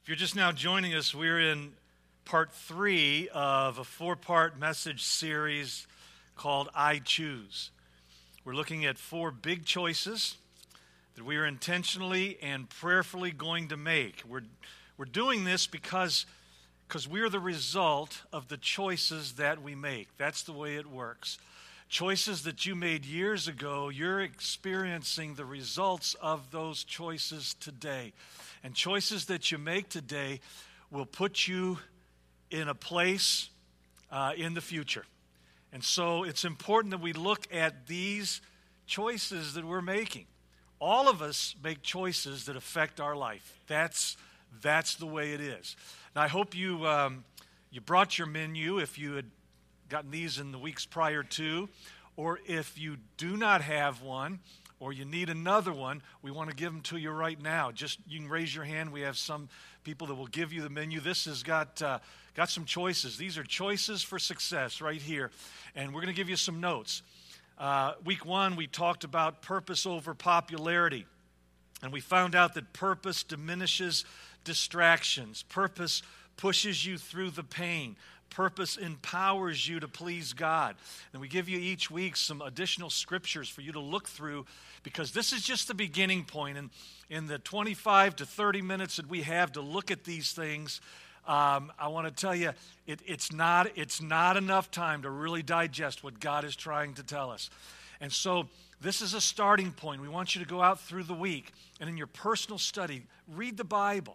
you're just now joining us, we're in part 3 of a 4-part message series called I Choose. We're looking at 4 big choices that we are intentionally and prayerfully going to make. We're doing this because we're the result of the choices that we make. That's the way it works. Choices that you made years ago, you're experiencing the results of those choices today. And choices that you make today will put you in a place in the future. And so it's important that we look at these choices that we're making. All of us make choices that affect our life. That's the way it is. Now, I hope you brought your menu if you had gotten these in the weeks prior to, or if you do not have one, or you need another one, we want to give them to you right now. Just, you can raise your hand. We have some people that will give you the menu. This has got some choices. These are choices for success right here. And we're going to give you some notes. Week 1, we talked about purpose over popularity. And we found out that purpose diminishes distractions. Purpose pushes you through the pain. Purpose empowers you to please God. And we give you each week some additional scriptures for you to look through, because this is just the beginning point. And in the 25 to 30 minutes that we have to look at these things, I want to tell you, it's not enough time to really digest what God is trying to tell us. And so this is a starting point. We want you to go out through the week and in your personal study, read the Bible.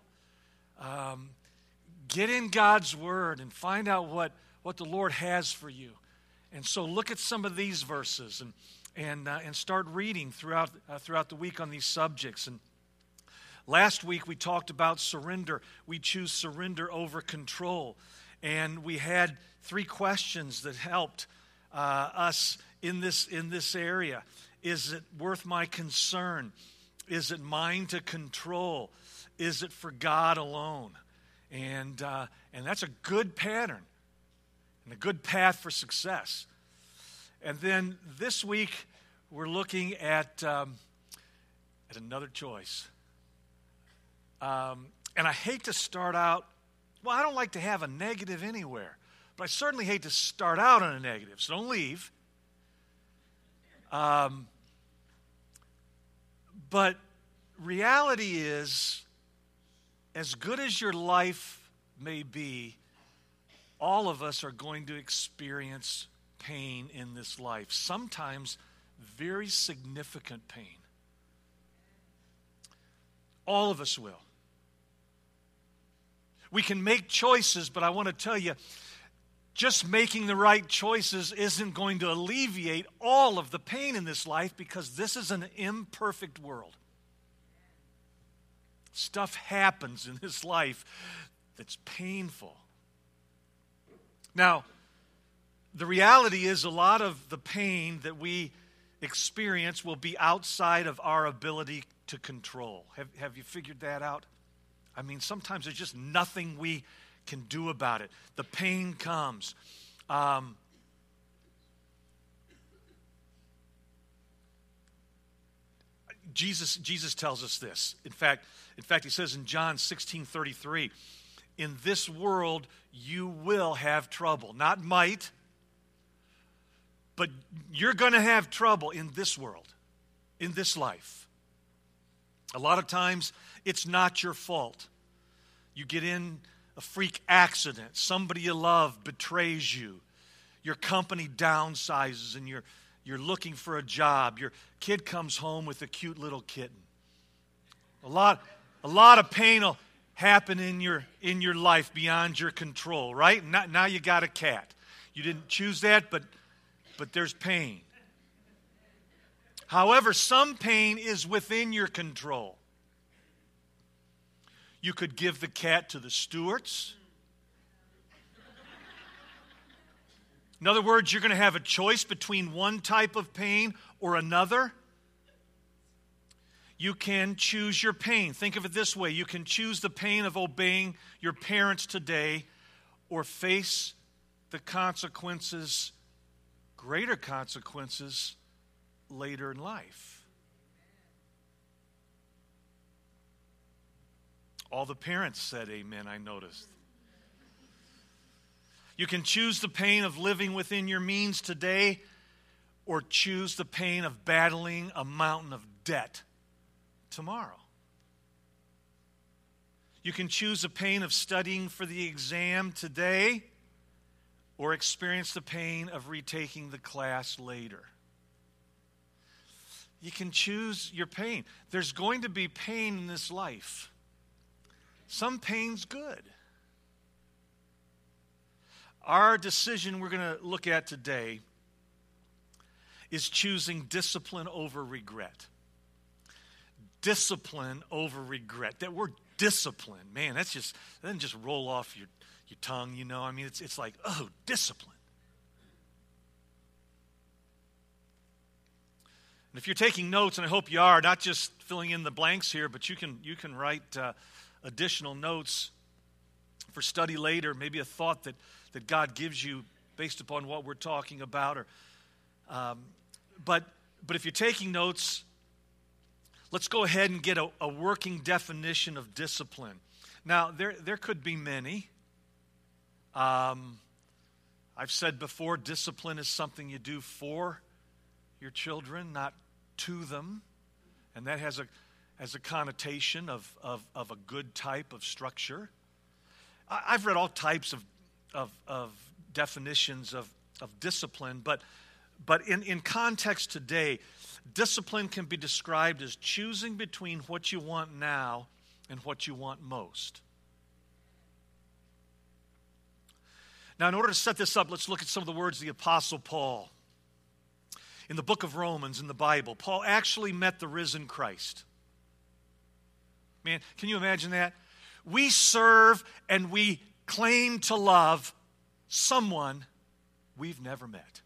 Get in God's Word and find out what the Lord has for you. And so look at some of these verses and start reading throughout the week on these subjects. And last week we talked about surrender. We choose surrender over control. And we had 3 questions that helped us in this area. Is it worth my concern? Is it mine to control? Is it for God alone? And that's a good pattern and a good path for success. And then this week we're looking at another choice. And I hate to start out. Well, I don't like to have a negative anywhere, but I certainly hate to start out on a negative. So don't leave. But reality is, as good as your life may be, all of us are going to experience pain in this life. Sometimes very significant pain. All of us will. We can make choices, but I want to tell you, just making the right choices isn't going to alleviate all of the pain in this life, because this is an imperfect world. Stuff happens in this life that's painful. Now, the reality is a lot of the pain that we experience will be outside of our ability to control. Have you figured that out? I mean, sometimes there's just nothing we can do about it. The pain comes. Jesus tells us this. In fact, he says in John 16:33, in this world you will have trouble. Not might, but you're going to have trouble in this world, in this life. A lot of times it's not your fault. You get in a freak accident. Somebody you love betrays you. Your company downsizes and you're looking for a job. Your kid comes home with a cute little kitten. A lot of pain will happen in your life beyond your control, right? Now you got a cat. You didn't choose that, but there's pain. However, some pain is within your control. You could give the cat to the stewards. In other words, you're going to have a choice between one type of pain or another. You can choose your pain. Think of it this way. You can choose the pain of obeying your parents today, or face the consequences, greater consequences, later in life. All the parents said amen, I noticed. You can choose the pain of living within your means today, or choose the pain of battling a mountain of debt tomorrow. You can choose the pain of studying for the exam today, or experience the pain of retaking the class later. You can choose your pain. There's going to be pain in this life. Some pain's good. Our decision we're going to look at today is choosing discipline over regret. Discipline over regret. That word discipline, man, that doesn't just roll off your tongue, you know. I mean, it's like, oh, discipline. And if you're taking notes, and I hope you are, not just filling in the blanks here, but you can write additional notes for study later, maybe a thought that God gives you based upon what we're talking about. But if you're taking notes, let's go ahead and get a working definition of discipline. Now, there could be many. I've said before, discipline is something you do for your children, not to them. And that has a connotation of a good type of structure. I've read all types of definitions of discipline, but in context today, discipline can be described as choosing between what you want now and what you want most. Now, in order to set this up, let's look at some of the words of the Apostle Paul. In the book of Romans, in the Bible, Paul actually met the risen Christ. Man, can you imagine that? We serve and we claim to love someone we've never met.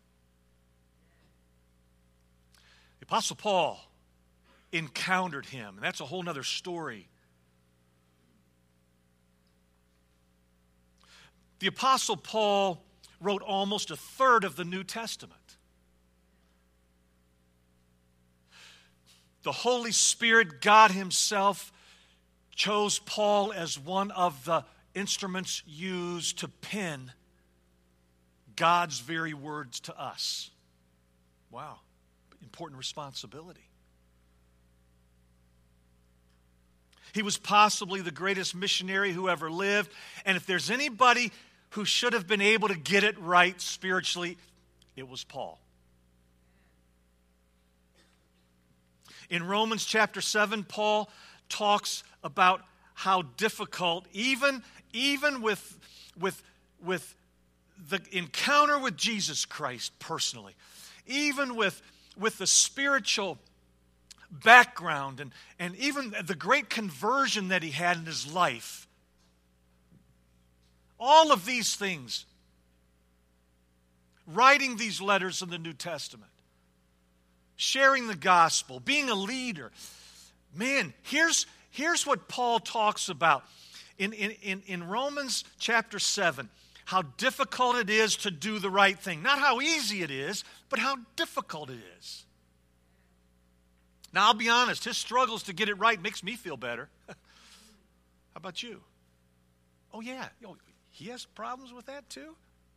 The Apostle Paul encountered him, and that's a whole other story. The Apostle Paul wrote almost a third of the New Testament. The Holy Spirit, God Himself, chose Paul as one of the instruments used to pen God's very words to us. Wow, important responsibility. He was possibly the greatest missionary who ever lived, and if there's anybody who should have been able to get it right spiritually, it was Paul. In Romans chapter 7, Paul talks about how difficult, even with the encounter with Jesus Christ personally, even with the spiritual background and even the great conversion that he had in his life, all of these things, writing these letters in the New Testament, sharing the gospel, being a leader. Man, here's what Paul talks about in Romans chapter 7, how difficult it is to do the right thing. Not how easy it is, but how difficult it is. Now, I'll be honest, his struggles to get it right makes me feel better. How about you? Oh, yeah. He has problems with that too?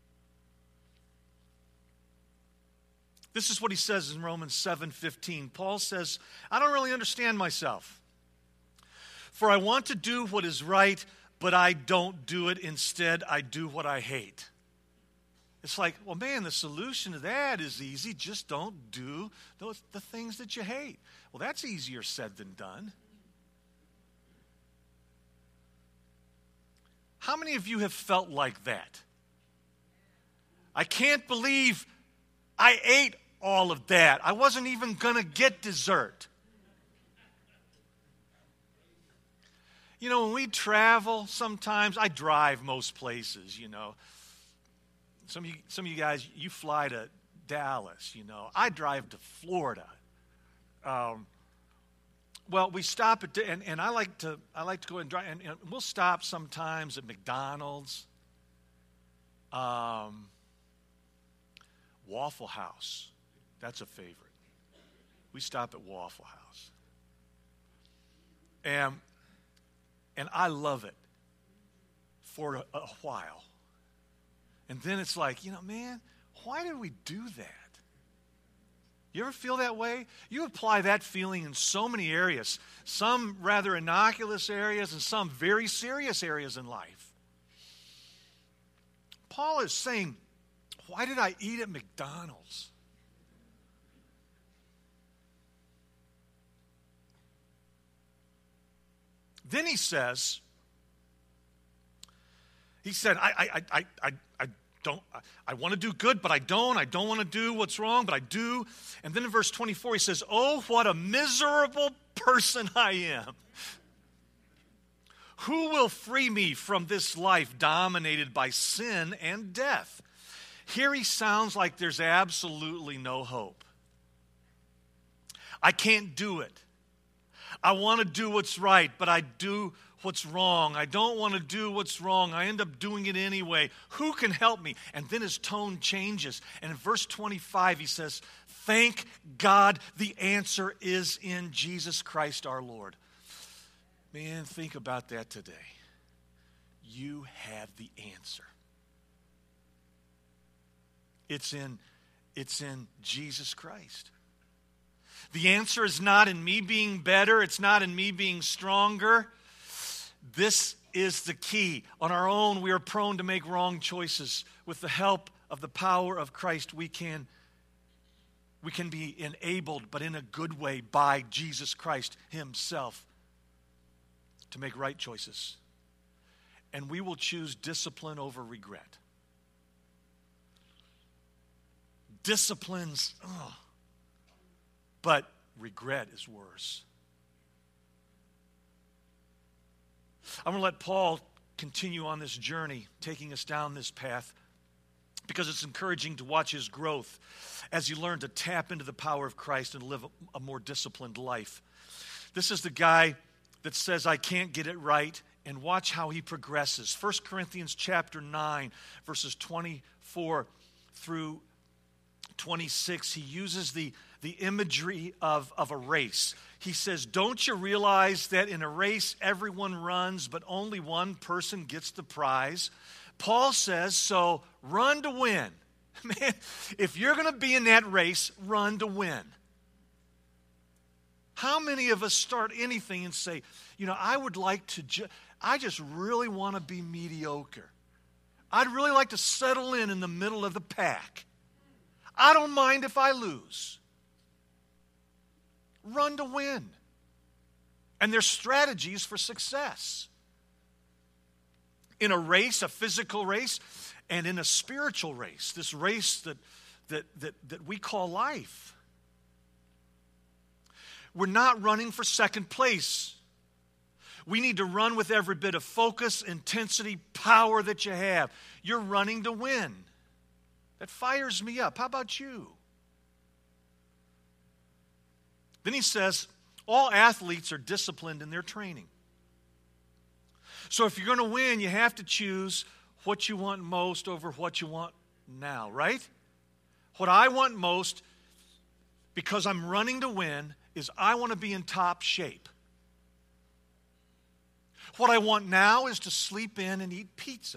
This is what he says in Romans 7:15. Paul says, I don't really understand myself. For I want to do what is right, but I don't do it. Instead, I do what I hate. It's like, well, man, the solution to that is easy. Just don't do the things that you hate. Well, that's easier said than done. How many of you have felt like that? I can't believe I ate all of that. I wasn't even going to get dessert. You know, when we travel, sometimes I drive most places, you know. Some of you guys, you fly to Dallas, you know. I drive to Florida. Well, we stop at, and I like to go and drive, and we'll stop sometimes at McDonald's, Waffle House. That's a favorite. We stop at Waffle House. And And I love it for a while. And then it's like, man, why did we do that? You ever feel that way? You apply that feeling in so many areas, some rather innocuous areas and some very serious areas in life. Paul is saying, why did I eat at McDonald's? Then he said, I want to do good, but I don't. I don't want to do what's wrong, but I do. And then in verse 24, he says, oh, what a miserable person I am. Who will free me from this life dominated by sin and death? Here he sounds like there's absolutely no hope. I can't do it. I want to do what's right, but I do what's wrong. I don't want to do what's wrong. I end up doing it anyway. Who can help me? And then his tone changes. And in verse 25, he says, thank God the answer is in Jesus Christ our Lord. Man, think about that today. You have the answer. It's in Jesus Christ. The answer is not in me being better. It's not in me being stronger. This is the key. On our own, we are prone to make wrong choices. With the help of the power of Christ, we can be enabled, but in a good way, by Jesus Christ himself to make right choices. And we will choose discipline over regret. Discipline's, but regret is worse. I'm going to let Paul continue on this journey, taking us down this path, because it's encouraging to watch his growth as you learn to tap into the power of Christ and live a more disciplined life. This is the guy that says, I can't get it right, and watch how he progresses. 1 Corinthians chapter 9, verses 24 through 26, he uses the imagery of a race. He says, don't you realize that in a race everyone runs, but only one person gets the prize? Paul says, so run to win. Man, if you're going to be in that race, run to win. How many of us start anything and say, I would like to, I just really want to be mediocre. I'd really like to settle in the middle of the pack. I don't mind if I lose. Run to win. And there's strategies for success. In a race, a physical race, and in a spiritual race, this race that we call life. We're not running for second place. We need to run with every bit of focus, intensity, power that you have. You're running to win. That fires me up. How about you? Then he says, all athletes are disciplined in their training. So if you're going to win, you have to choose what you want most over what you want now, right? What I want most, because I'm running to win, is I want to be in top shape. What I want now is to sleep in and eat pizza.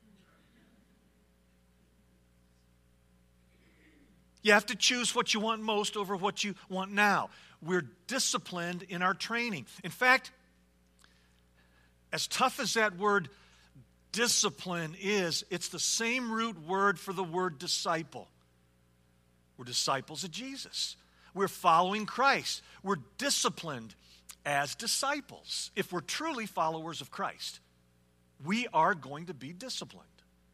You have to choose what you want most over what you want now. We're disciplined in our training. In fact, as tough as that word discipline is, it's the same root word for the word disciple. We're disciples of Jesus. We're following Christ. We're disciplined as disciples. If we're truly followers of Christ, we are going to be disciplined.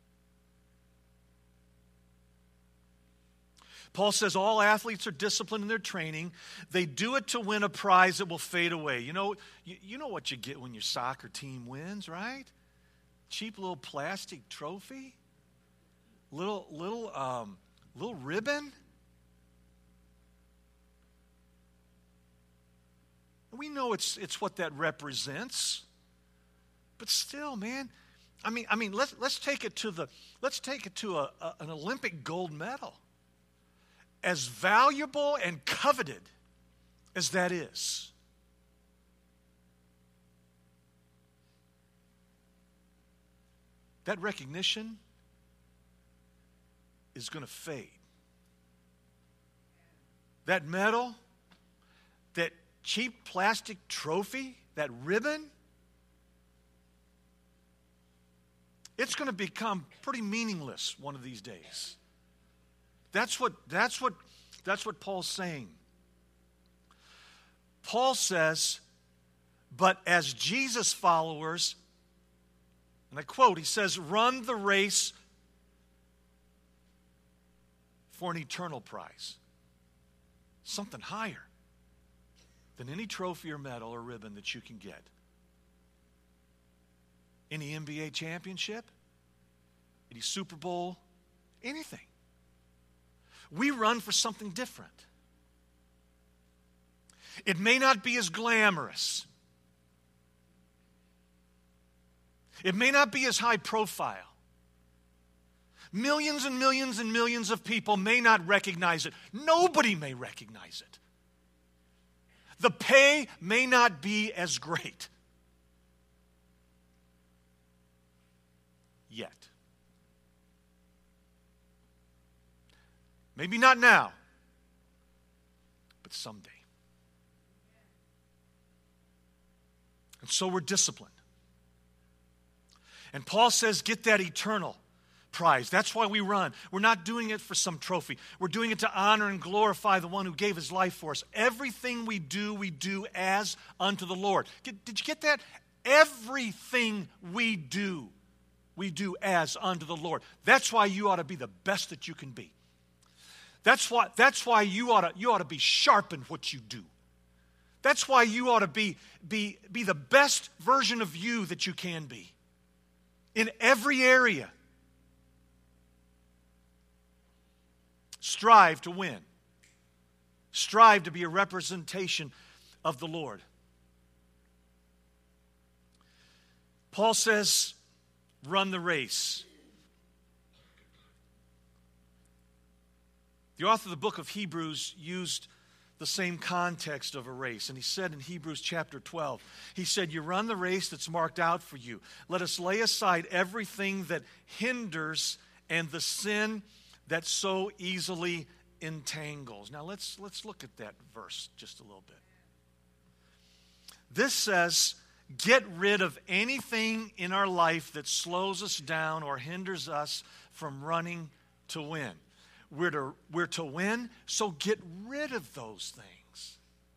Paul says all athletes are disciplined in their training. They do it to win a prize that will fade away. You know what you get when your soccer team wins, right? Cheap little plastic trophy, little ribbon. We know it's what that represents, but still, man. I mean, let's take it to an Olympic gold medal. As valuable and coveted as that is, that recognition is going to fade. That medal, that cheap plastic trophy, that ribbon, it's going to become pretty meaningless one of these days. That's what Paul's saying. Paul says, but as Jesus followers, and I quote, he says, run the race for an eternal prize. Something higher than any trophy or medal or ribbon that you can get. Any NBA championship, any Super Bowl, anything. We run for something different. It may not be as glamorous. It may not be as high profile. Millions and millions and millions of people may not recognize it. Nobody may recognize it. The pay may not be as great. Yet. Maybe not now, but someday. And so we're disciplined. And Paul says, get that eternal prize. That's why we run. We're not doing it for some trophy. We're doing it to honor and glorify the one who gave his life for us. Everything we do as unto the Lord. Did you get that? Everything we do as unto the Lord. That's why you ought to be the best that you can be. That's why you ought to be sharp in what you do. That's why you ought to be the best version of you that you can be. In every area. Strive to win. Strive to be a representation of the Lord. Paul says, run the race. The author of the book of Hebrews used the same context of a race. And he said in Hebrews chapter 12, he said, you run the race that's marked out for you. Let us lay aside everything that hinders and the sin that so easily entangles. Now let's look at that verse just a little bit. This says, get rid of anything in our life that slows us down or hinders us from running to win. We're to win, so get rid of those things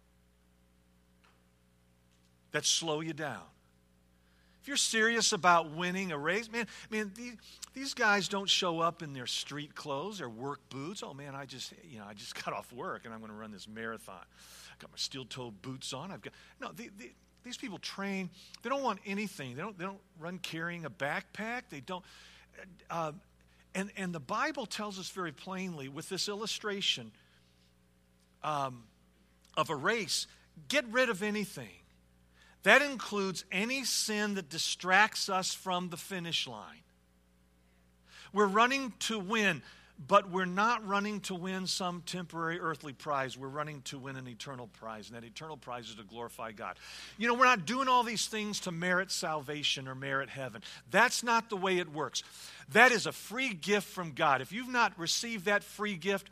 that slow you down. If you're serious about winning a race, man, these guys don't show up in their street clothes or work boots. Oh man, I just got off work and I'm going to run this marathon. I've got my steel-toed boots on. These people train. They don't want anything. They don't run carrying a backpack. They don't. And the Bible tells us very plainly with this illustration of a race, get rid of anything. That includes any sin that distracts us from the finish line. We're running to win, but we're not running to win some temporary earthly prize. We're running to win an eternal prize, and that eternal prize is to glorify God. You know, we're not doing all these things to merit salvation or merit heaven. That's not the way it works. That is a free gift from God. If you've not received that free gift,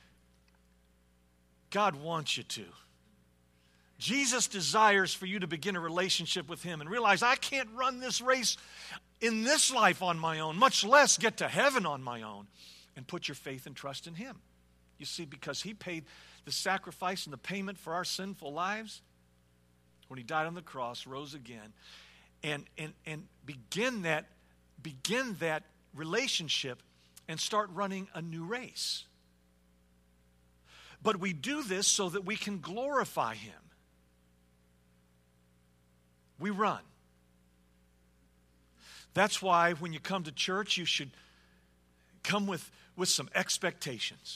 God wants you to. Jesus desires for you to begin a relationship with him and realize I can't run this race in this life on my own, much less get to heaven on my own, and put your faith and trust in him. You see, because he paid the sacrifice and the payment for our sinful lives when he died on the cross, rose again, and begin that relationship and start running a new race. But we do this so that we can glorify him. We run. That's why when you come to church, you should come with some expectations.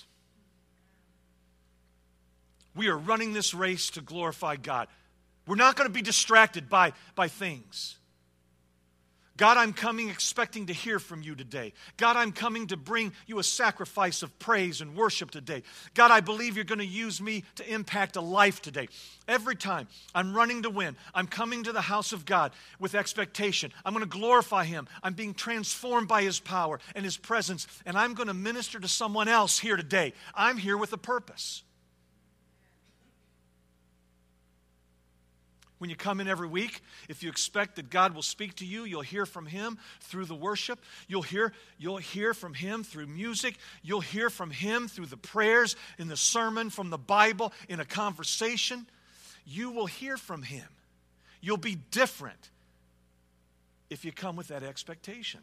We are running this race to glorify God. We're not going to be distracted by things. God, I'm coming expecting to hear from you today. God, I'm coming to bring you a sacrifice of praise and worship today. God, I believe you're going to use me to impact a life today. Every time I'm running to win, I'm coming to the house of God with expectation. I'm going to glorify him. I'm being transformed by his power and his presence, and I'm going to minister to someone else here today. I'm here with a purpose. When you come in every week, if you expect that God will speak to you, you'll hear from him through the worship. You'll hear from him through music. You'll hear from him through the prayers, in the sermon, from the Bible, in a conversation. You will hear from him. You'll be different if you come with that expectation.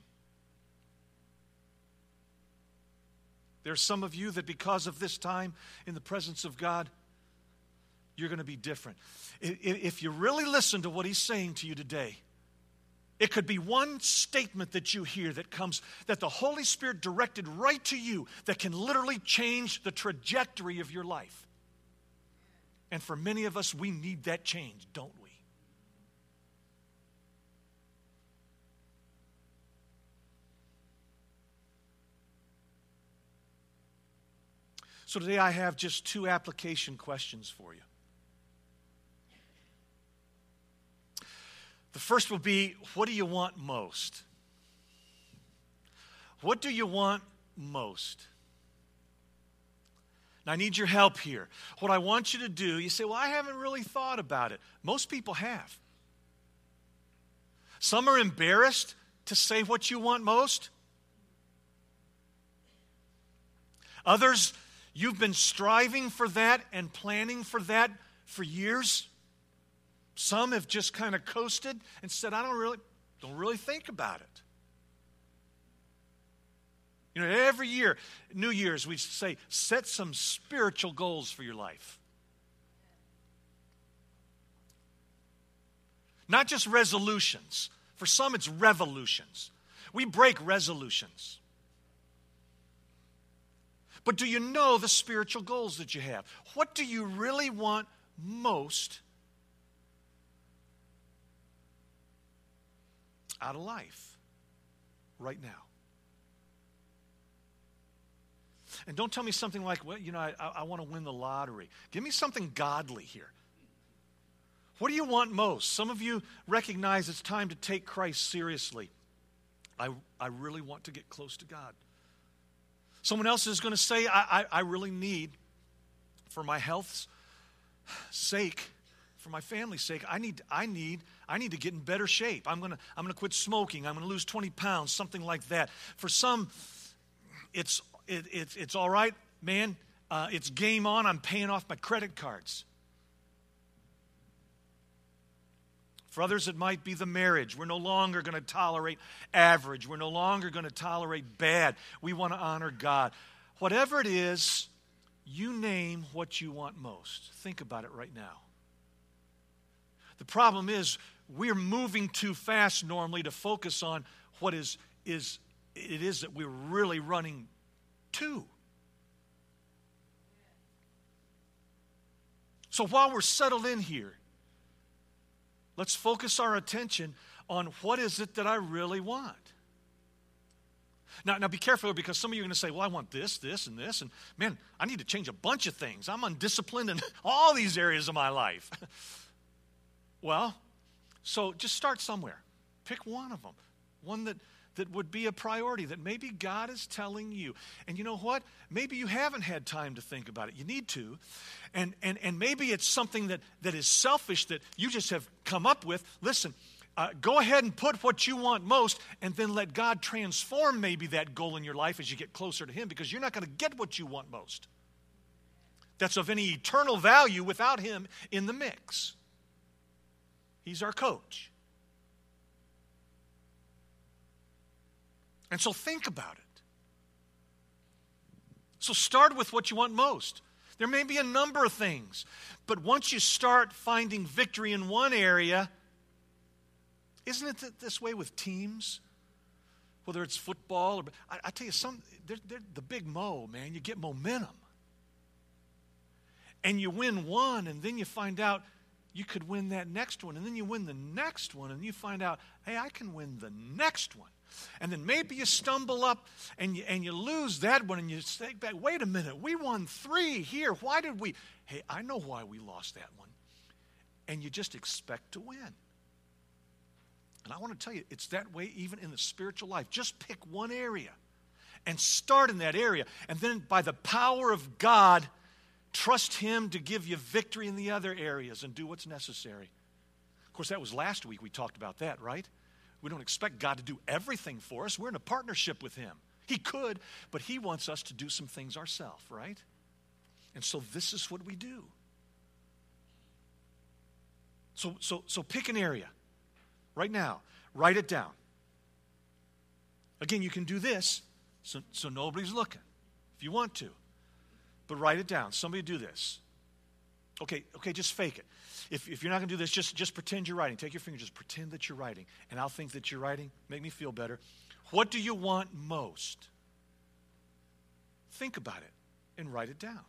There's some of you that because of this time in the presence of God, you're going to be different. If you really listen to what he's saying to you today, it could be one statement that you hear that the Holy Spirit directed right to you that can literally change the trajectory of your life. And for many of us, we need that change, don't we? So today I have just 2 application questions for you. The first will be, what do you want most? What do you want most? Now, I need your help here. What I want you to do, you say, well, I haven't really thought about it. Most people have. Some are embarrassed to say what you want most. Others, you've been striving for that and planning for that for years. Some have just kind of coasted and said, I don't really think about it. You know, every year, New Year's, we say, set some spiritual goals for your life. Not just resolutions. For some, it's revolutions. We break resolutions. But do you know the spiritual goals that you have? What do you really want most out of life right now? And don't tell me something like, well, you know, I want to win the lottery. Give me something godly here. What do you want most? Some of you recognize it's time to take Christ seriously. I really want to get close to God. Someone else is going to say, I really need, for my health's sake, for my family's sake, I need to get in better shape. I'm going to quit smoking. I'm going to lose 20 pounds, something like that. For some, it's all right, man. It's game on. I'm paying off my credit cards. For others, it might be the marriage. We're no longer going to tolerate average. We're no longer going to tolerate bad. We want to honor God. Whatever it is, you name what you want most. Think about it right now. The problem is we're moving too fast normally to focus on what it is that we're really running to. So while we're settled in here, let's focus our attention on what is it that I really want. Now be careful, because some of you are going to say, well, I want this, and this, and man, I need to change a bunch of things. I'm undisciplined in all these areas of my life. Well, so just start somewhere. Pick one of them, one that would be a priority, that maybe God is telling you. And you know what? Maybe you haven't had time to think about it. You need to. And maybe it's something that is selfish that you just have come up with. Listen, go ahead and put what you want most, and then let God transform maybe that goal in your life as you get closer to him, because you're not going to get what you want most. That's of any eternal value without him in the mix. He's our coach. And so think about it. So start with what you want most. There may be a number of things, but once you start finding victory in one area, isn't it this way with teams? Whether it's football or, I tell you, they're the big mo, man. You get momentum. And you win one, and then you find out you could win that next one, and then you win the next one, and you find out, hey, I can win the next one. And then maybe you stumble up and you lose that one, and you say back, wait a minute, we won 3 here. Why did we? Hey, I know why we lost that one. And you just expect to win. And I want to tell you, it's that way even in the spiritual life. Just pick one area and start in that area. And then by the power of God, trust Him to give you victory in the other areas and do what's necessary. Of course, that was last week we talked about that, right? We don't expect God to do everything for us. We're in a partnership with Him. He could, but He wants us to do some things ourselves, right? And so this is what we do. So pick an area right now. Write it down. Again, you can do this so nobody's looking if you want to. But write it down. Somebody do this. Okay, just fake it. If you're not going to do this, just pretend you're writing. Take your finger, just pretend that you're writing. And I'll think that you're writing. Make me feel better. What do you want most? Think about it and write it down.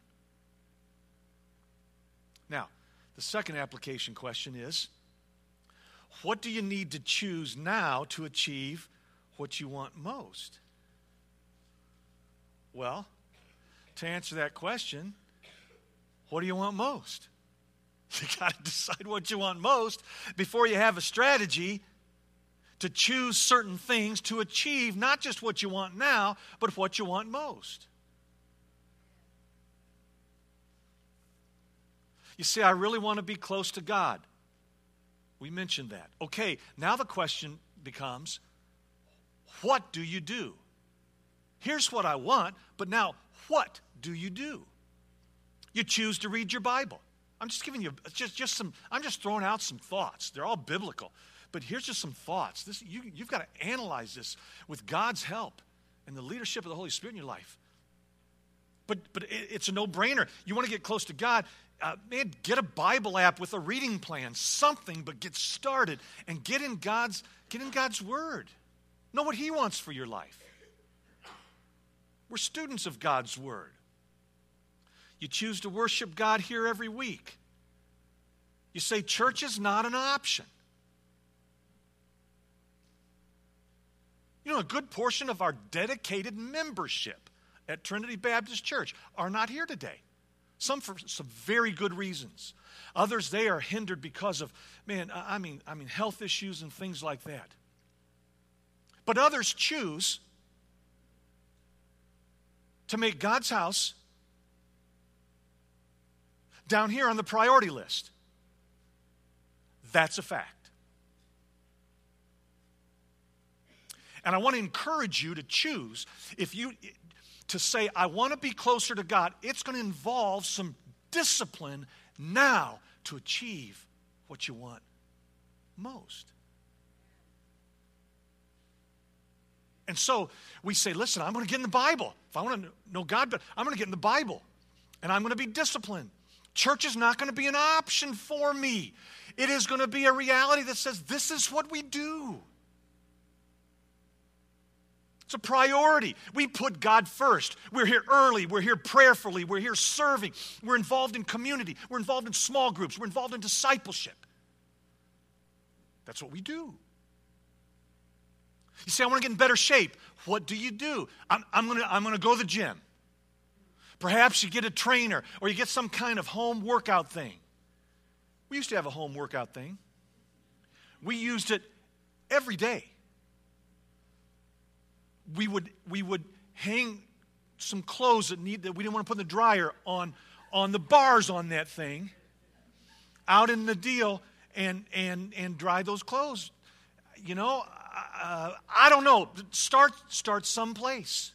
Now, the second application question is, what do you need to choose now to achieve what you want most? Well, to answer that question, what do you want most? You got to decide what you want most before you have a strategy to choose certain things to achieve not just what you want now, but what you want most. You say, I really want to be close to God. We mentioned that. Okay, now the question becomes, what do you do? Here's what I want, but now what do you do? You choose to read your Bible. I'm just giving you just some, I'm just throwing out some thoughts. They're all biblical. But here's just some thoughts. You've got to analyze this with God's help and the leadership of the Holy Spirit in your life. But it's a no-brainer. You want to get close to God, man, get a Bible app with a reading plan, something, but get started and get in God's Word. Know what He wants for your life. We're students of God's Word. You choose to worship God here every week. You say church is not an option. You know, a good portion of our dedicated membership at Trinity Baptist Church are not here today. Some for some very good reasons. Others, they are hindered because of, health issues and things like that. But others choose to make God's house down here on the priority list. That's a fact. And I want to encourage you to choose, to say, I want to be closer to God. It's going to involve some discipline now to achieve what you want most. And so we say, listen, I'm going to get in the Bible. If I want to know God, but I'm going to get in the Bible. And I'm going to be disciplined. Church is not going to be an option for me. It is going to be a reality that says this is what we do. It's a priority. We put God first. We're here early. We're here prayerfully. We're here serving. We're involved in community. We're involved in small groups. We're involved in discipleship. That's what we do. You say, I want to get in better shape. What do you do? I'm going to go to the gym. Perhaps you get a trainer or you get some kind of home workout thing. We used to have a home workout thing. We used it every day. We would hang some clothes that we didn't want to put in the dryer on the bars on that thing out in the deal and dry those clothes. You know, I don't know. Start someplace.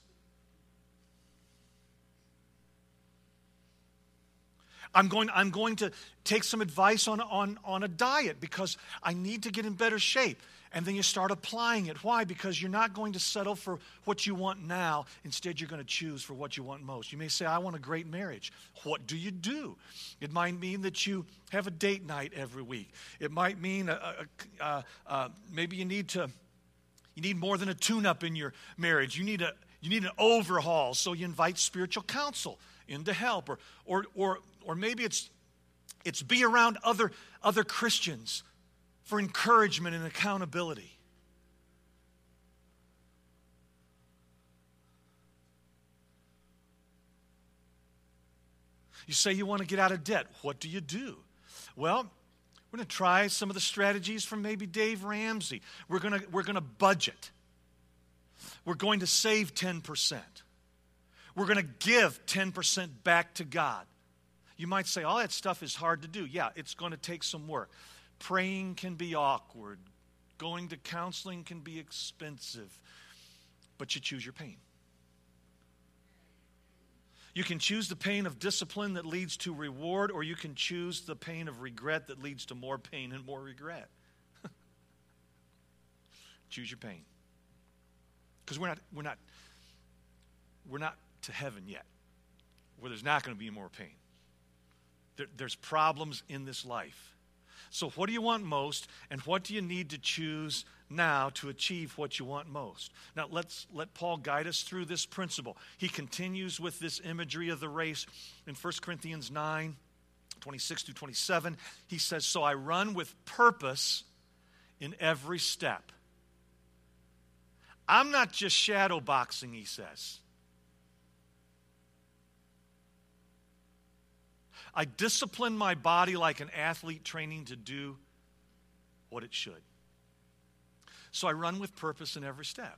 I'm going to take some advice on a diet because I need to get in better shape. And then you start applying it. Why? Because you're not going to settle for what you want now. Instead, you're going to choose for what you want most. You may say, I want a great marriage. What do you do? It might mean that you have a date night every week. It might mean maybe you need more than a tune-up in your marriage. You need an overhaul, so you invite spiritual counsel in to help. Or maybe it's It's be around other Christians for encouragement and accountability. You say you want to get out of debt. What do? Well, we're going to try some of the strategies from maybe Dave Ramsey. We're going to budget. We're going to save 10%. We're going to give 10% back to God. You might say, all that stuff is hard to do. Yeah, it's going to take some work. Praying can be awkward. Going to counseling can be expensive. But you choose your pain. You can choose the pain of discipline that leads to reward, or you can choose the pain of regret that leads to more pain and more regret. Choose your pain. Because we're not to heaven yet, where there's not going to be more pain. There's problems in this life. So what do you want most, and what do you need to choose now to achieve what you want most? Now let Paul guide us through this principle. He continues with this imagery of the race in 1 Corinthians 9, 26 through 27. He says, so I run with purpose in every step. I'm not just shadow boxing, he says. I discipline my body like an athlete training to do what it should. So I run with purpose in every step.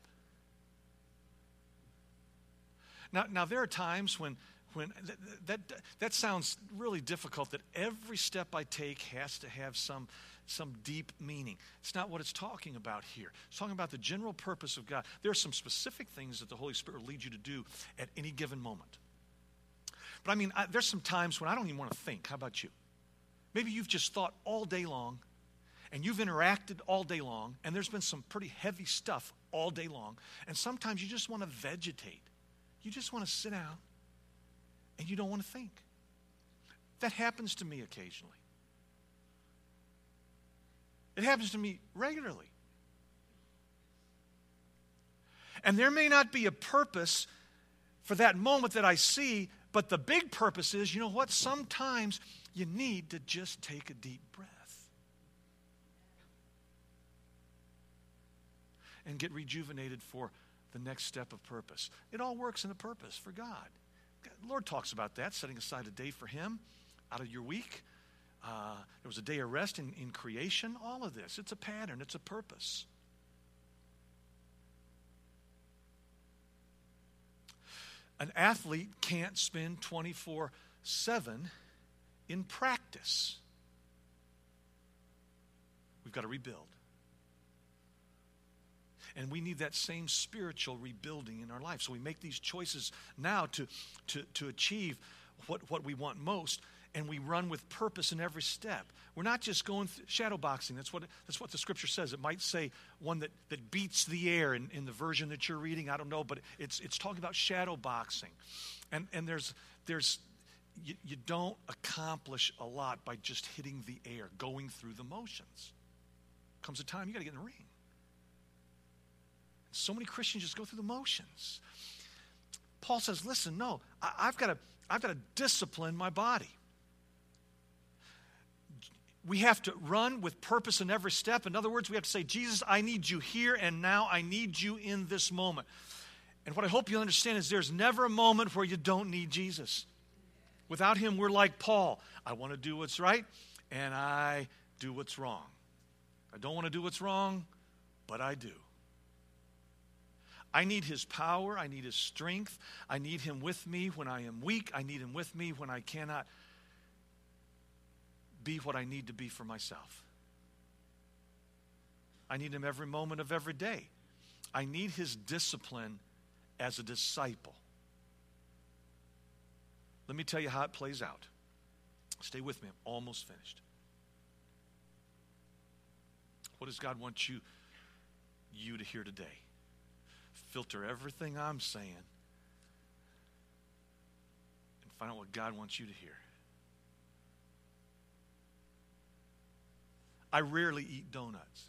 Now there are times when that sounds really difficult, that every step I take has to have some deep meaning. It's not what it's talking about here. It's talking about the general purpose of God. There are some specific things that the Holy Spirit will lead you to do at any given moment. But I mean, there's some times when I don't even want to think. How about you? Maybe you've just thought all day long, and you've interacted all day long, and there's been some pretty heavy stuff all day long, and sometimes you just want to vegetate. You just want to sit down, and you don't want to think. That happens to me occasionally. It happens to me regularly. And there may not be a purpose for that moment that I see, but the big purpose is, you know what? Sometimes you need to just take a deep breath and get rejuvenated for the next step of purpose. It all works in a purpose for God. The Lord talks about that, setting aside a day for Him out of your week. There was a day of rest in creation. All of this, it's a pattern, it's a purpose. An athlete can't spend 24/7 in practice. We've got to rebuild. And we need that same spiritual rebuilding in our life. So we make these choices now to achieve what we want most, and we run with purpose in every step. We're not just going shadow boxing. That's what the Scripture says. It might say one that beats the air in the version that you're reading. I don't know, but it's talking about shadow boxing. And there's you don't accomplish a lot by just hitting the air, going through the motions. Comes a time you got to get in the ring. So many Christians just go through the motions. Paul says, listen, no, I've got to discipline my body. We have to run with purpose in every step. In other words, we have to say, Jesus, I need you here and now. I need you in this moment. And what I hope you understand is there's never a moment where you don't need Jesus. Without Him, we're like Paul. I want to do what's right, and I do what's wrong. I don't want to do what's wrong, but I do. I need His power. I need His strength. I need Him with me when I am weak. I need Him with me when I cannot be what I need to be for myself. I need Him every moment of every day. I need His discipline as a disciple. Let me tell you how it plays out. Stay with me. I'm almost finished. What does God want you to hear today? Filter everything I'm saying and find out what God wants you to hear. I rarely eat donuts.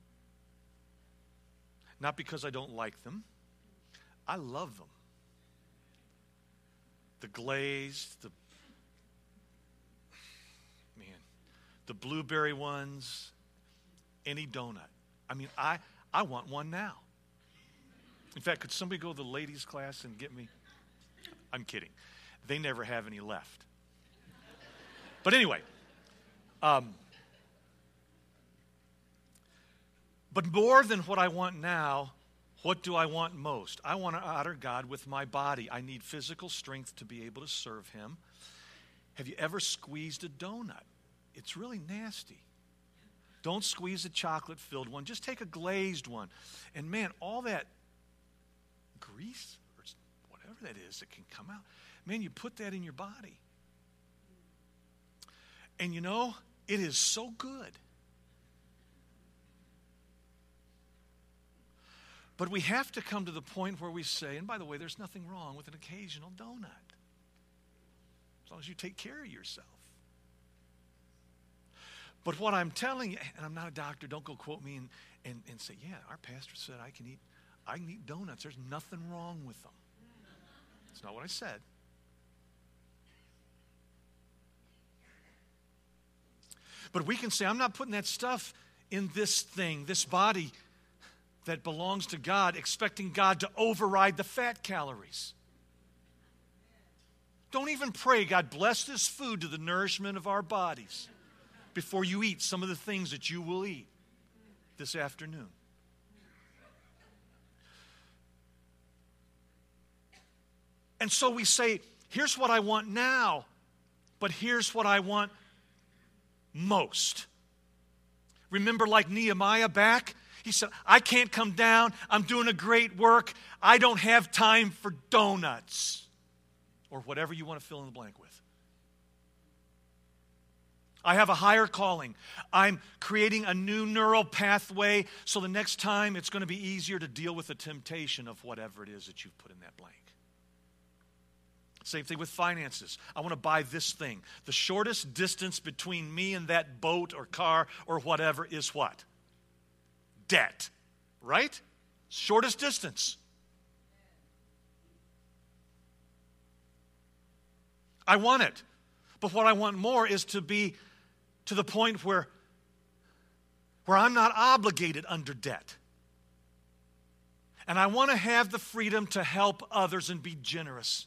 Not because I don't like them. I love them. The glaze, man, the blueberry ones, any donut. I mean, I want one now. In fact, could somebody go to the ladies' class and get me? I'm kidding. They never have any left. But anyway, but more than what I want now, what do I want most? I want to honor God with my body. I need physical strength to be able to serve Him. Have you ever squeezed a donut? It's really nasty. Don't squeeze a chocolate-filled one. Just take a glazed one. And man, all that grease or whatever that is that can come out, man, you put that in your body. And you know, it is so good. But we have to come to the point where we say, and by the way, there's nothing wrong with an occasional donut, as long as you take care of yourself. But what I'm telling you, and I'm not a doctor, don't go quote me and say, yeah, our pastor said I can eat donuts. There's nothing wrong with them. That's not what I said. But we can say, I'm not putting that stuff in this thing, this body that belongs to God, expecting God to override the fat calories. Don't even pray, God, bless this food to the nourishment of our bodies before you eat some of the things that you will eat this afternoon. And so we say, here's what I want now, but here's what I want most. Remember, like Nehemiah back? He said, I can't come down. I'm doing a great work. I don't have time for donuts. Or whatever you want to fill in the blank with. I have a higher calling. I'm creating a new neural pathway so the next time it's going to be easier to deal with the temptation of whatever it is that you've put in that blank. Same thing with finances. I want to buy this thing. The shortest distance between me and that boat or car or whatever is what? Debt. Right? Shortest distance. I want it. But what I want more is to be to the point where I'm not obligated under debt. And I want to have the freedom to help others and be generous.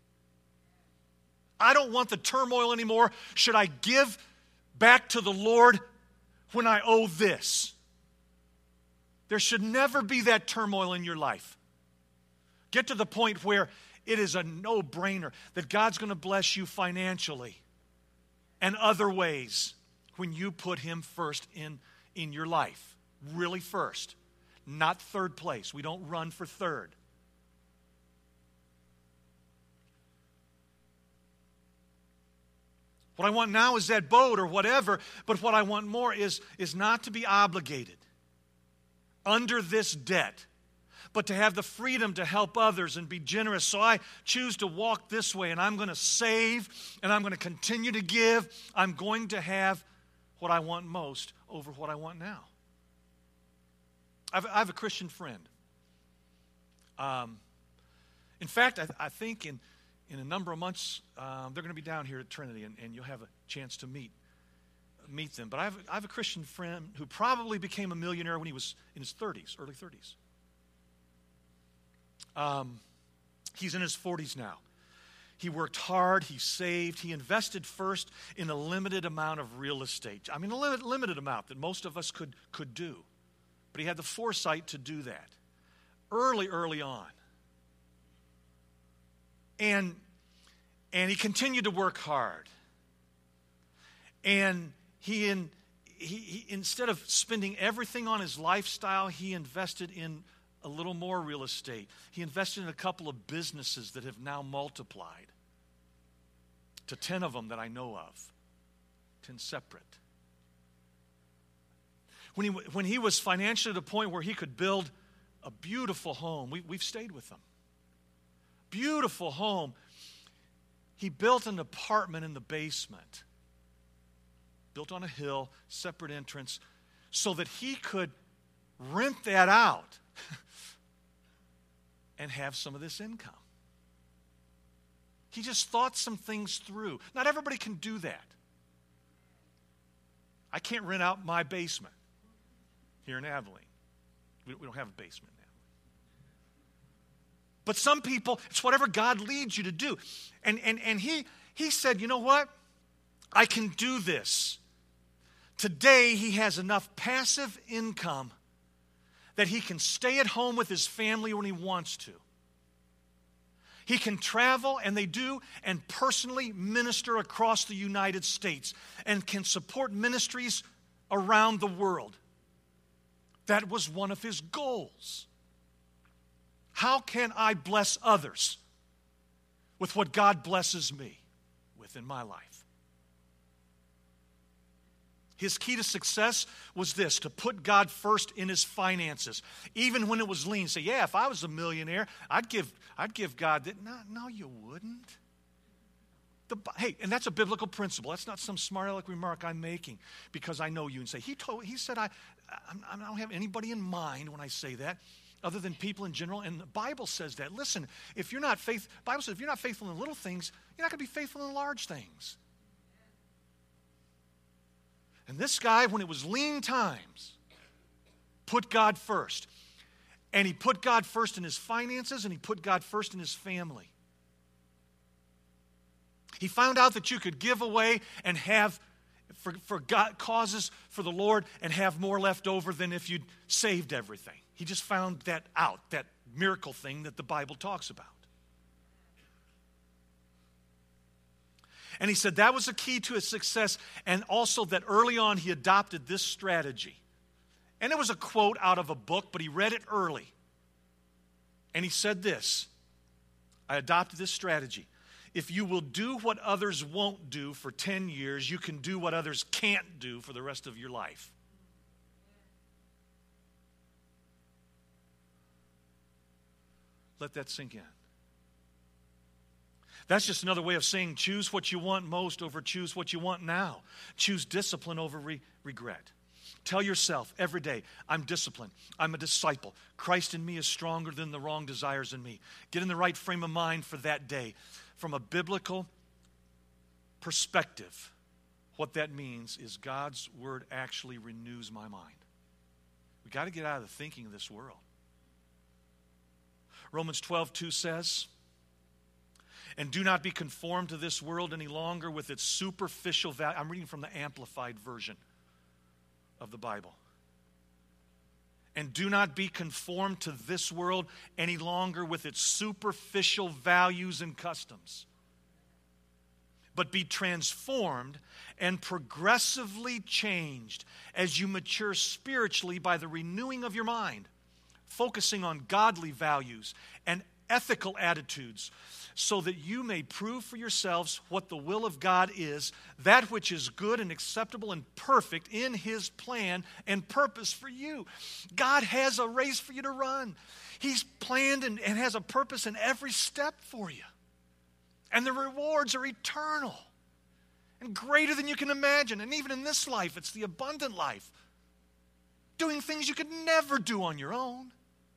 I don't want the turmoil anymore. Should I give back to the Lord when I owe this? There should never be that turmoil in your life. Get to the point where it is a no-brainer that God's going to bless you financially and other ways when you put Him first in your life. Really first. Not third place. We don't run for third. What I want now is that boat or whatever, but what I want more is not to be obligated under this debt, but to have the freedom to help others and be generous. So I choose to walk this way, and I'm going to save, and I'm going to continue to give. I'm going to have what I want most over what I want now. I have a Christian friend. In fact, I think in a number of months, they're going to be down here at Trinity, and you'll have a chance to meet them. But I have a Christian friend who probably became a millionaire when he was in his 30s, early 30s. He's in his 40s now. He worked hard, he saved, he invested first in a limited amount of real estate. I mean, a limited amount that most of us could do. But he had the foresight to do that early on. And he continued to work hard. And he instead of spending everything on his lifestyle, he invested in a little more real estate. He invested in a couple of businesses that have now multiplied to 10 of them that I know of. 10 separate. When he was financially at a point where he could build a beautiful home, we've stayed with him. Beautiful home. He built an apartment in the basement. Built on a hill, separate entrance, so that he could rent that out and have some of this income. He just thought some things through. Not everybody can do that. I can't rent out my basement here in Abilene. We don't have a basement now. But some people, it's whatever God leads you to do. And he said, you know what? I can do this. Today, he has enough passive income that he can stay at home with his family when he wants to. He can travel, and they do, and personally minister across the United States and can support ministries around the world. That was one of his goals. How can I bless others with what God blesses me with in my life? His key to success was this, to put God first in his finances. Even when it was lean, say, yeah, if I was a millionaire, I'd give God that. No, you wouldn't. Hey, and that's a biblical principle. That's not some smart aleck remark I'm making because I know you and say, he said, I don't have anybody in mind when I say that other than people in general. And the Bible says that. Listen, Bible says if you're not faithful in little things, you're not going to be faithful in large things. And this guy, when it was lean times, put God first. And he put God first in his finances, and he put God first in his family. He found out that you could give away and have for God, causes for the Lord and have more left over than if you'd saved everything. He just found that out, that miracle thing that the Bible talks about. And he said that was the key to his success, and also that early on he adopted this strategy. And it was a quote out of a book, but he read it early. And he said this, I adopted this strategy. If you will do what others won't do for 10 years, you can do what others can't do for the rest of your life. Let that sink in. That's just another way of saying choose what you want most over choose what you want now. Choose discipline over regret. Tell yourself every day, I'm disciplined. I'm a disciple. Christ in me is stronger than the wrong desires in me. Get in the right frame of mind for that day. From a biblical perspective, what that means is God's word actually renews my mind. We've got to get out of the thinking of this world. Romans 12:2 says, and do not be conformed to this world any longer with its superficial value. I'm reading from the Amplified version of the Bible. And do not be conformed to this world any longer with its superficial values and customs, but be transformed and progressively changed as you mature spiritually by the renewing of your mind, focusing on godly values and ethical attitudes, so that you may prove for yourselves what the will of God is, that which is good and acceptable and perfect in his plan and purpose for you. God has a race for you to run. He's planned and has a purpose in every step for you. And the rewards are eternal and greater than you can imagine. And even in this life, it's the abundant life. Doing things you could never do on your own.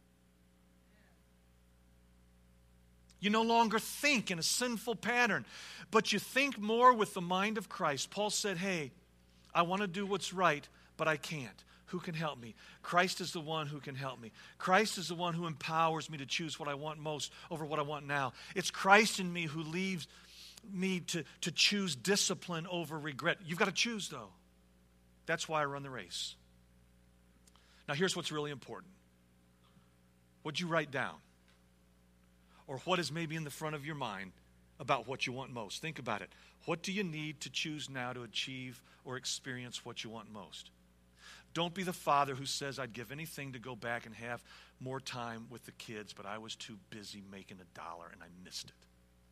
You no longer think in a sinful pattern, but you think more with the mind of Christ. Paul said, hey, I want to do what's right, but I can't. Who can help me? Christ is the one who can help me. Christ is the one who empowers me to choose what I want most over what I want now. It's Christ in me who leaves me to choose discipline over regret. You've got to choose, though. That's why I run the race. Now, here's what's really important. What'd you write down? Or what is maybe in the front of your mind about what you want most? Think about it. What do you need to choose now to achieve or experience what you want most? Don't be the father who says, I'd give anything to go back and have more time with the kids, but I was too busy making $1 and I missed it.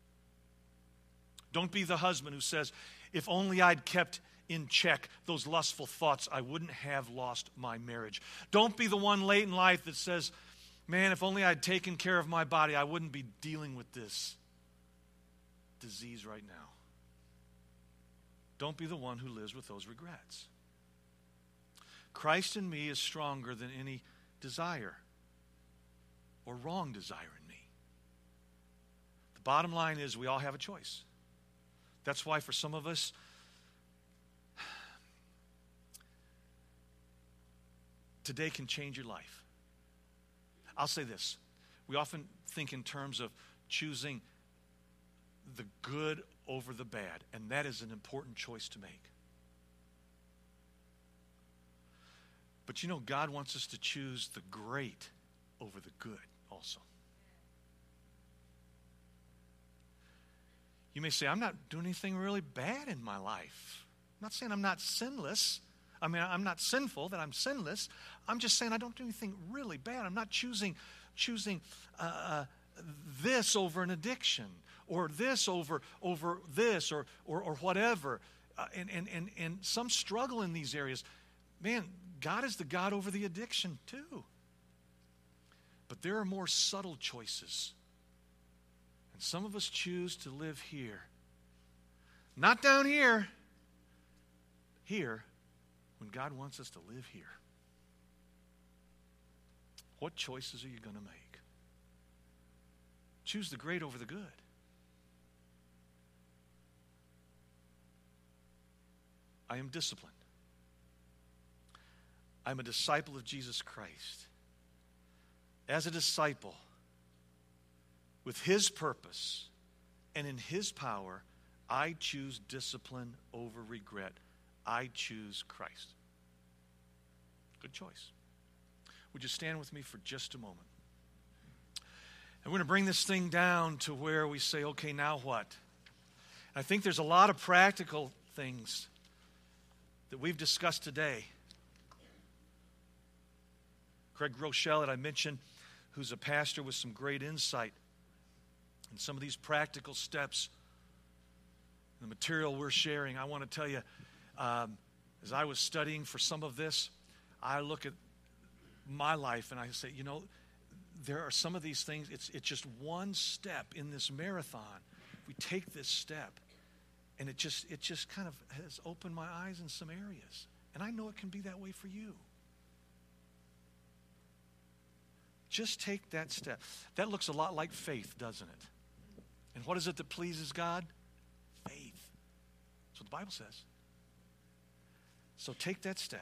Don't be the husband who says, if only I'd kept in check those lustful thoughts, I wouldn't have lost my marriage. Don't be the one late in life that says, man, if only I'd taken care of my body, I wouldn't be dealing with this disease right now. Don't be the one who lives with those regrets. Christ in me is stronger than any desire or wrong desire in me. The bottom line is we all have a choice. That's why for some of us, today can change your life. I'll say this. We often think in terms of choosing the good over the bad, and that is an important choice to make. But you know, God wants us to choose the great over the good also. You may say, I'm not doing anything really bad in my life. I'm not saying I'm not sinless. I mean, I'm not sinful, that I'm sinless. I'm just saying I don't do anything really bad. I'm not choosing this over an addiction, or this over this, or whatever. And some struggle in these areas. Man, God is the God over the addiction too. But there are more subtle choices. And some of us choose to live here. Not down here. Here, when God wants us to live here. What choices are you going to make? Choose the great over the good. I am disciplined. I'm a disciple of Jesus Christ. As a disciple, with His purpose and in His power, I choose discipline over regret. I choose Christ. Good choice. Would you stand with me for just a moment? And we're going to bring this thing down to where we say, okay, now what? I think there's a lot of practical things that we've discussed today. Craig Rochelle, that I mentioned, who's a pastor with some great insight in some of these practical steps, the material we're sharing. I want to tell you, as I was studying for some of this, I look at my life and I say, you know, there are some of these things, it's just one step in this marathon. We take this step, and it just kind of has opened my eyes in some areas. And I know it can be that way for you. Just take that step. That looks a lot like faith, doesn't it? And what is it that pleases God? Faith. That's what the Bible says. So take that step.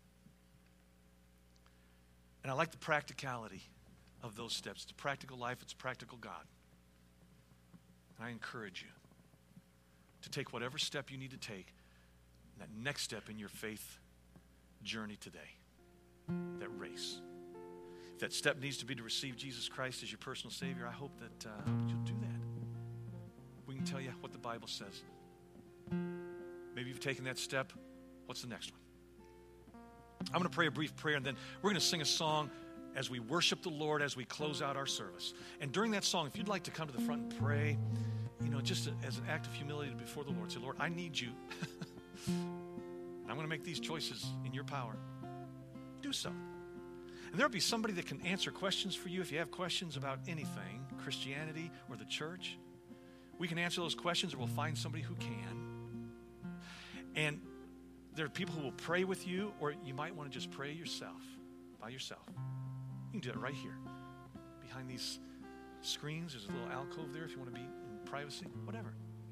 And I like the practicality of those steps. It's a practical life. It's a practical God. And I encourage you to take whatever step you need to take, that next step in your faith journey today, that race. If that step needs to be to receive Jesus Christ as your personal Savior, I hope that you'll do that. We can tell you what the Bible says. Maybe you've taken that step. What's the next one? I'm going to pray a brief prayer, and then we're going to sing a song as we worship the Lord as we close out our service. And during that song, if you'd like to come to the front and pray, you know, just as an act of humility before the Lord, say, Lord, I need you. I'm going to make these choices in your power. Do so. And there'll be somebody that can answer questions for you. If you have questions about anything, Christianity or the church, we can answer those questions, or we'll find somebody who can. And there are people who will pray with you, or you might want to just pray yourself, by yourself. You can do it right here. Behind these screens, there's a little alcove there if you want to be in privacy, whatever.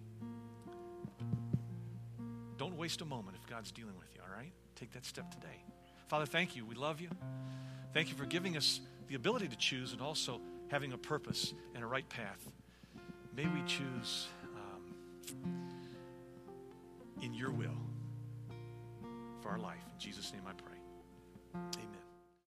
Don't waste a moment if God's dealing with you, all right? Take that step today. Father, thank you. We love you. Thank you for giving us the ability to choose, and also having a purpose and a right path. May we choose in your will for our life. In Jesus' name I pray. Amen.